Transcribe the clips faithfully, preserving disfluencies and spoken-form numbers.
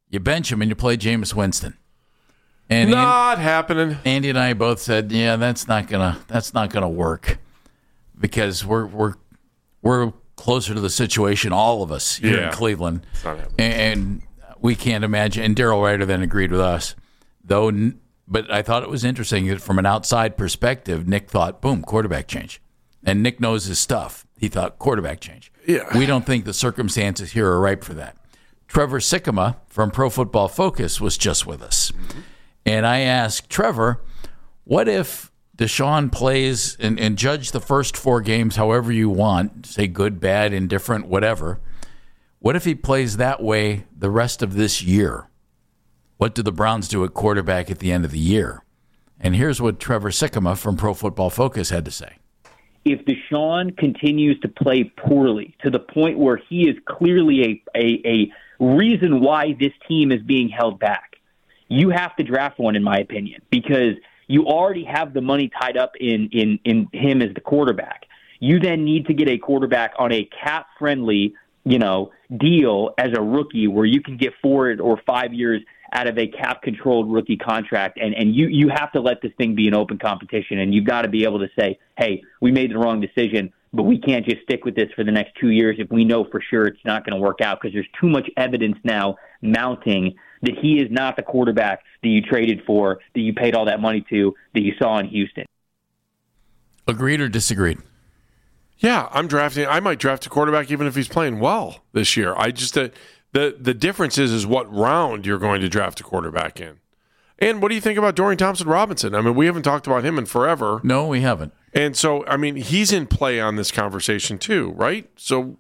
You bench him and you play Jameis Winston. And not Andy, happening. Andy and I both said, "Yeah, that's not gonna that's not gonna work because we're we're we're closer to the situation, all of us here yeah. in Cleveland, and, and we can't imagine." And Daryl Ryder then agreed with us, though. But I thought it was interesting that from an outside perspective, Nick thought, "Boom, quarterback change," and Nick knows his stuff. He thought quarterback change. Yeah. We don't think the circumstances here are ripe for that. Trevor Sikkema from Pro Football Focus was just with us. Mm-hmm. And I asked Trevor, what if Deshaun plays and, and judge the first four games however you want, say good, bad, indifferent, whatever. What if he plays that way the rest of this year? What do the Browns do at quarterback at the end of the year? And here's what Trevor Sikkema from Pro Football Focus had to say. If Deshaun continues to play poorly to the point where he is clearly a, a, a reason why this team is being held back, you have to draft one, in my opinion, because you already have the money tied up in, in, in him as the quarterback. You then need to get a quarterback on a cap-friendly, you know, deal as a rookie where you can get four or five years out of a cap-controlled rookie contract, and, and you, you have to let this thing be an open competition, and you've got to be able to say, hey, we made the wrong decision, but we can't just stick with this for the next two years if we know for sure it's not going to work out, because there's too much evidence now mounting that he is not the quarterback that you traded for, that you paid all that money to, that you saw in Houston. Agreed or disagreed? Yeah, I'm drafting. I might draft a quarterback even if he's playing well this year. I just uh, the the difference is is what round you're going to draft a quarterback in. And what do you think about Dorian Thompson-Robinson? I mean, we haven't talked about him in forever. No, we haven't. And so, I mean, he's in play on this conversation too, right? So,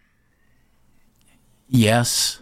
yes.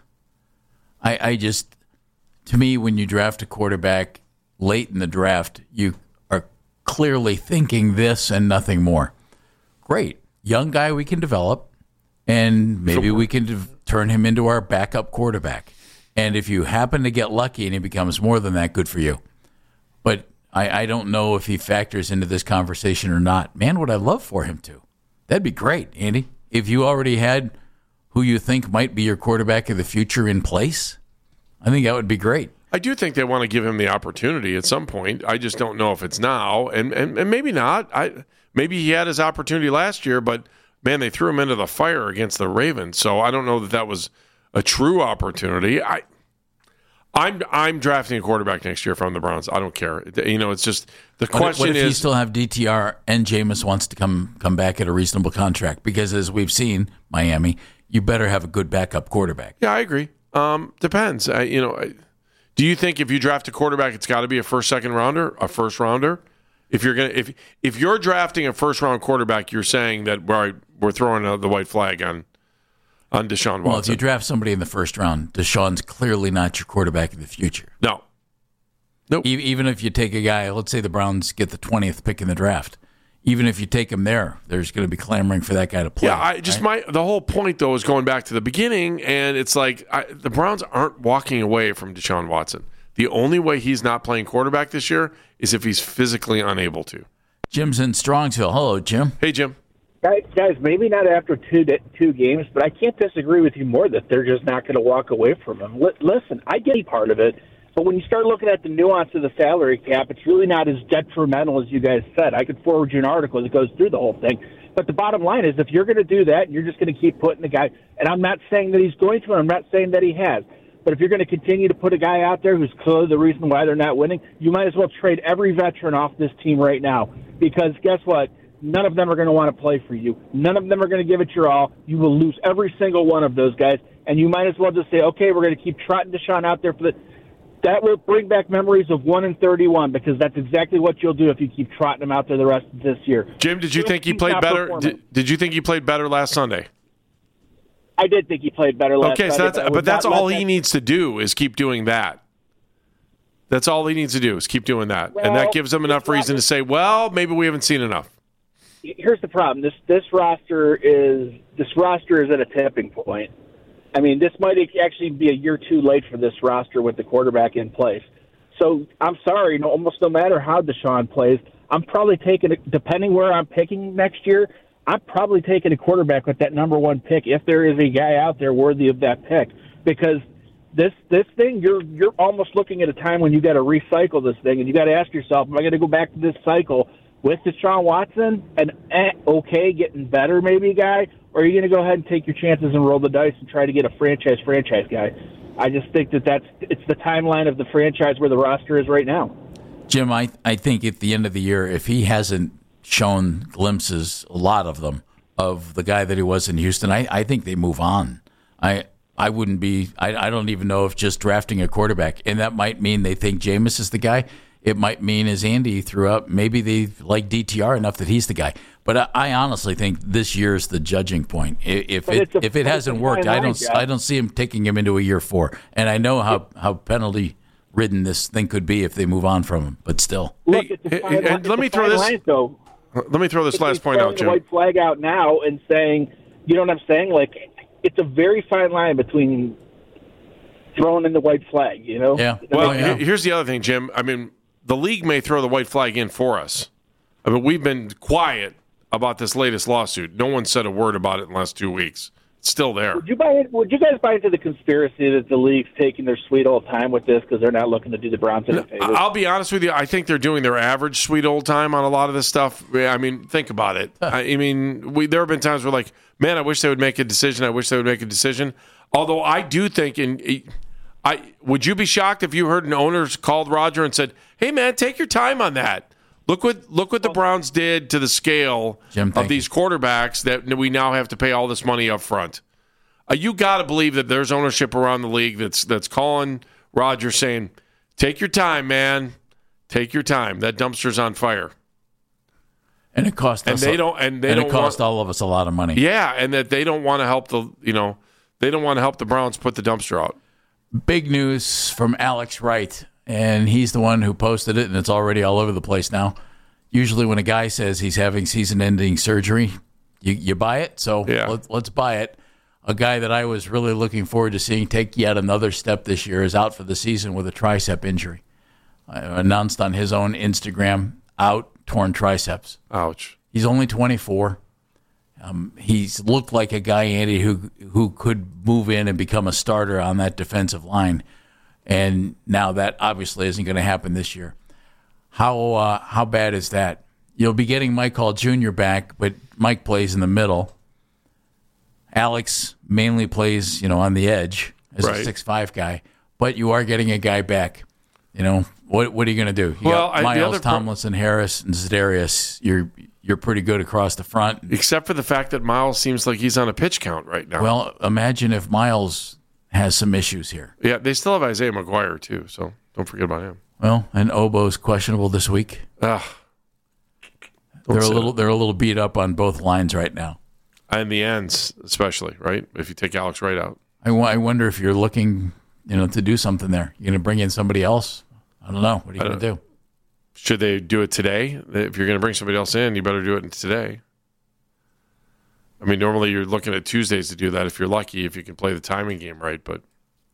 I, I just, to me, when you draft a quarterback late in the draft, you are clearly thinking this and nothing more. Great. Young guy we can develop, and maybe we can de- turn him into our backup quarterback. And if you happen to get lucky and he becomes more than that, good for you. But I, I don't know if he factors into this conversation or not. Man, would I love for him to. That'd be great, Andy. If you already had who you think might be your quarterback of the future in place, I think that would be great. I do think they want to give him the opportunity at some point. I just don't know if it's now, and and, and maybe not. I maybe he had his opportunity last year, but man, they threw him into the fire against the Ravens. So I don't know that that was a true opportunity. I I'm I'm drafting a quarterback next year from the Browns. I don't care. You know, it's just the question what if, what if is, you still have D T R and Jameis wants to come come back at a reasonable contract? Because as we've seen, Miami, you better have a good backup quarterback. Yeah, I agree. Um, depends. I, you know, I, do you think if you draft a quarterback, it's got to be a first, second rounder, a first rounder? If you're gonna, if if you're drafting a first round quarterback, you're saying that we're we're throwing a, the white flag on on Deshaun Watson. Well, if you draft somebody in the first round, Deshaun's clearly not your quarterback of the future. No. Nope. E- even if you take a guy, let's say the Browns get the twentieth pick in the draft. Even if you take him there, there's going to be clamoring for that guy to play. Yeah, I just right? my the whole point though is going back to the beginning, and it's like I, the Browns aren't walking away from Deshaun Watson. The only way he's not playing quarterback this year is if he's physically unable to. Jim's in Strongsville. Hello, Jim. Hey, Jim. Guys, guys, maybe not after two two games, but I can't disagree with you more that they're just not going to walk away from him. L- listen, I get part of it, but when you start looking at the nuance of the salary cap, it's really not as detrimental as you guys said. I could forward you an article that goes through the whole thing. But the bottom line is if you're going to do that and you're just going to keep putting the guy, and I'm not saying that he's going to, and I'm not saying that he has, but if you're going to continue to put a guy out there who's clearly the reason why they're not winning, you might as well trade every veteran off this team right now. Because guess what? None of them are going to want to play for you. None of them are going to give it your all. You will lose every single one of those guys. And you might as well just say, okay, we're going to keep trotting Deshaun out there for the – that will bring back memories of one and thirty-one, because that's exactly what you'll do if you keep trotting him out there the rest of this year. Jim, did you think he played better? Did, did you think he played better last Sunday? I did think he played better last Okay, so Sunday, that's, but, but that's all he that. needs to do is keep doing that. That's all he needs to do is keep doing that. Well, and that gives him enough reason to say, well, maybe we haven't seen enough. Here's the problem. This this roster is this roster is at a tipping point. I mean, this might actually be a year too late for this roster with the quarterback in place. So I'm sorry, no, almost no matter how Deshaun plays, I'm probably taking, depending where I'm picking next year, I'm probably taking a quarterback with that number one pick if there is a guy out there worthy of that pick. Because this this thing, you're you're almost looking at a time when you got to recycle this thing, and you got to ask yourself, am I going to go back to this cycle with Deshaun Watson, an eh, okay, getting better maybe guy, or are you going to go ahead and take your chances and roll the dice and try to get a franchise franchise guy? I just think that that's it's the timeline of the franchise where the roster is right now. Jim, I I think at the end of the year, if he hasn't shown glimpses, a lot of them, of the guy that he was in Houston, I, I think they move on. I I wouldn't be I, I don't even know if just drafting a quarterback, and that might mean they think Jameis is the guy. It might mean, as Andy threw up, maybe they like D T R enough that he's the guy. But I, I honestly think this year is the judging point. If But it it's a- if it hasn't worked, I don't Jeff. I don't see him taking him into a year four. And I know how, how penalty ridden this thing could be if they move on from him. But still, Look, Hey, it's a hey, fine and line- let it's me a throw fine this- line, though. Let me throw this last point throwing out, the Jim. white flag out now and saying, you know what I'm saying? Like, it's a very fine line between throwing in the white flag, you know? Yeah. Well, Oh, yeah. he- here's the other thing, Jim. I mean, the league may throw the white flag in for us. I mean, we've been quiet about this latest lawsuit. No one said a word about it in the last two weeks. It's still there. Would you buy it? Would you guys buy into the conspiracy that the league's taking their sweet old time with this because they're not looking to do the Browns any favors? I'll be honest with you. I think they're doing their average sweet old time on a lot of this stuff. I mean, think about it. I mean, we, there have been times where, like, man, I wish they would make a decision. I wish they would make a decision. Although I do think, in, I would you be shocked if you heard an owner called Roger and said, "Hey, man, take your time on that. Look what look what the Browns did to the scale Jim, of thank these quarterbacks that we now have to pay all this money up front." Uh, you got to believe that there's ownership around the league that's that's calling Roger saying, "Take your time, man. Take your time. That dumpster's on fire." and it cost And us they a- don't. And they and don't it cost want, all of us a lot of money. Yeah, and that they don't want to help the you know they don't want to help the Browns put the dumpster out. Big news from Alex Wright, and he's the one who posted it, and it's already all over the place now. Usually when a guy says he's having season-ending surgery, you, you buy it, so Yeah. let's, let's buy it. A guy that I was really looking forward to seeing take yet another step this year is out for the season with a tricep injury. I announced on his own Instagram, out, torn triceps. Ouch. He's only twenty-four. Um, he's looked like a guy, Andy, who who could move in and become a starter on that defensive line. And now that obviously isn't going to happen this year. How uh, how bad is that? You'll be getting Mike Hall Junior back, but Mike plays in the middle. Alex mainly plays, you know, on the edge as Right. a six five guy. But you are getting a guy back. You know, what what are you going to do? You Well, got I- the Miles other pro- Tomlinson, Harris, and Zedarius. You're you're pretty good across the front. Except for the fact that Miles seems like he's on a pitch count right now. Well, imagine if Miles has some issues here. yeah, they still have Isaiah McGuire too, so don't forget about him. Well, and Obo's questionable this week. Ugh. They're a say little they're a little beat up on both lines right now. And the ends, especially, right? If you take Alex Wright out. I, w- I wonder if you're looking, you know, to do something there. You're going to bring in somebody else? I don't know. What are you going to do? Should they do it today? If you're going to bring somebody else in, you better do it today. I mean, normally you're looking at Tuesdays to do that if you're lucky, if you can play the timing game right. But,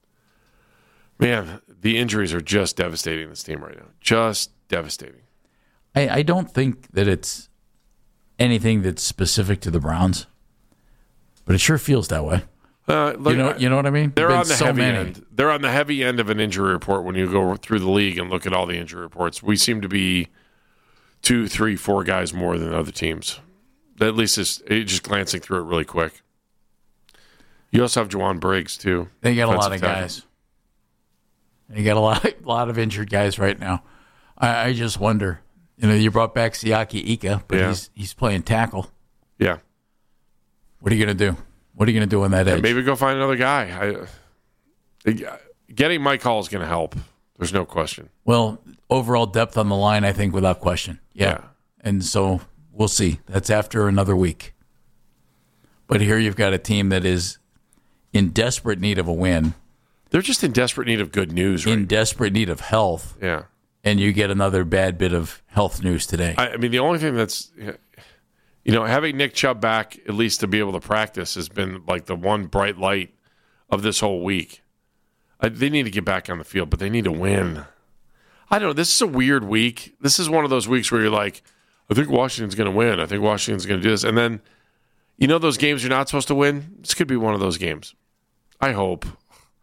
man, the injuries are just devastating this team right now. Just devastating. I, I don't think that it's anything that's specific to the Browns, but it sure feels that way. Uh, look, You know, you know what I mean? They're Been on the so heavy many. end. They're on the heavy end of an injury report when you go through the league and look at all the injury reports. We seem to be two, three, four guys more than other teams. At least it's, it's just glancing through it really quick. You also have Juwan Briggs, too. They got a lot of Defensive tackle. guys. They got a lot, a lot of injured guys right now. I, I just wonder. You know, you brought back Siaki Ika, but Yeah. he's he's playing tackle. Yeah. What are you going to do? What are you going to do on that edge? Maybe go find another guy. I, getting Mike Hall is going to help. There's no question. Well, overall depth on the line, I think, without question. Yeah. Yeah. And so we'll see. That's after another week. But here you've got a team that is in desperate need of a win, They're just in desperate need of good news, right? in desperate need of health, yeah. and you get another bad bit of health news today. I, I mean, the only thing that's, you know, having Nick Chubb back, at least to be able to practice, has been like the one bright light of this whole week. I, they need to get back on the field, but they need to win. I don't know. This is a weird week. This is one of those weeks where you're like, I think Washington's going to win. I think Washington's going to do this. And then, you know, those games you're not supposed to win? This could be one of those games. I hope.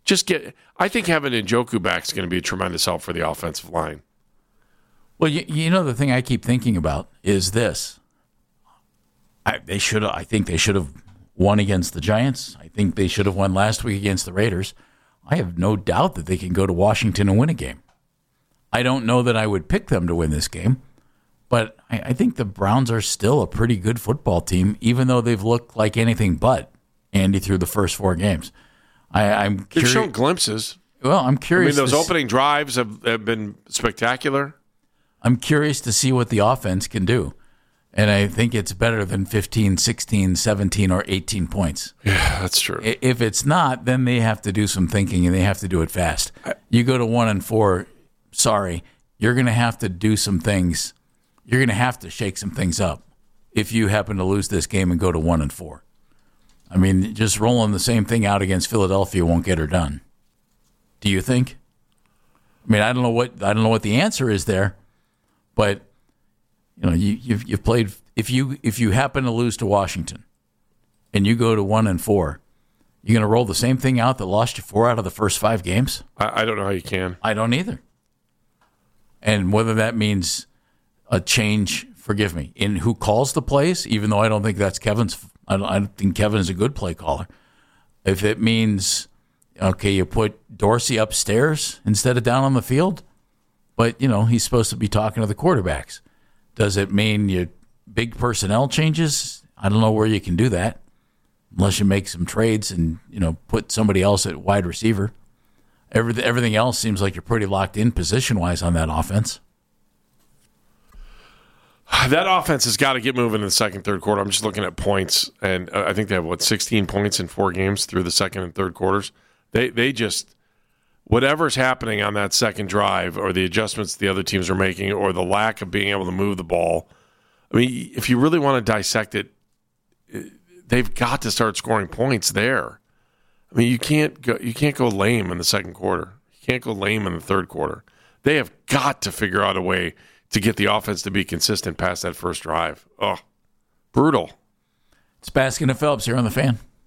just get. I think having Njoku back is going to be a tremendous help for the offensive line. Well, you, you know, the thing I keep thinking about is this. I, they should. I think they should have won against the Giants. I think they should have won last week against the Raiders. I have no doubt that they can go to Washington and win a game. I don't know that I would pick them to win this game, but I, I think the Browns are still a pretty good football team, even though they've looked like anything but Andy through the first four games. I, I'm They've curious. shown glimpses. Well, I'm I curious. mean, those to opening drives have, have been spectacular. I'm curious to see what the offense can do. And I think it's better than fifteen, sixteen, seventeen, or eighteen points. Yeah, that's true. If it's not, then they have to do some thinking, and they have to do it fast. You go to one and four, sorry, you're going to have to do some things. You're going to have to shake some things up if you happen to lose this game and go to one and four. I mean, just rolling the same thing out against Philadelphia won't get her done. Do you think? I mean, I don't know what I don't know what the answer is there, but you know, you, you've you've played. If you if you happen to lose to Washington, and you go to one and four, you're going to roll the same thing out that lost you four out of the first five games. I, I don't know how you can. I don't either. And whether that means a change, forgive me, in who calls the plays, even though I don't think that's Kevin's. I don't, I don't think Kevin is a good play caller. If it means, okay, you put Dorsey upstairs instead of down on the field, but you know he's supposed to be talking to the quarterbacks. Does it mean you big personnel changes? I don't know where you can do that unless you make some trades and you know put somebody else at wide receiver. Everything everything else seems like you're pretty locked in position wise on that offense. That offense has got to get moving in the second, third quarter. I'm just looking at points, and I think they have what sixteen points in four games through the second and third quarters. They they just whatever's happening on that second drive, or the adjustments the other teams are making, or the lack of being able to move the ball. I mean, if you really want to dissect it, they've got to start scoring points there. I mean, you can't go you can't go lame in the second quarter. You can't go lame in the third quarter. They have got to figure out a way to get the offense to be consistent past that first drive. Oh, brutal. It's Baskin and Phelps here on The Fan.